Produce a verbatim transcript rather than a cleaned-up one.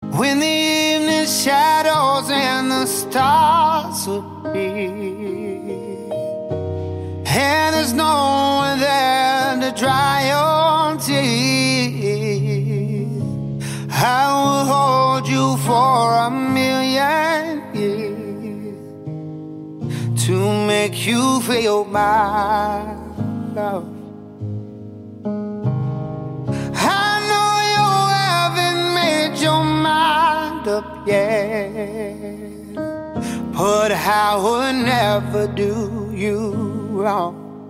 when the evening shadows and the stars appear, and there's no one there to dry your tears, I will hold you for a million years to make you feel my love. I know you haven't made your mind up yet, but I would never do you wrong.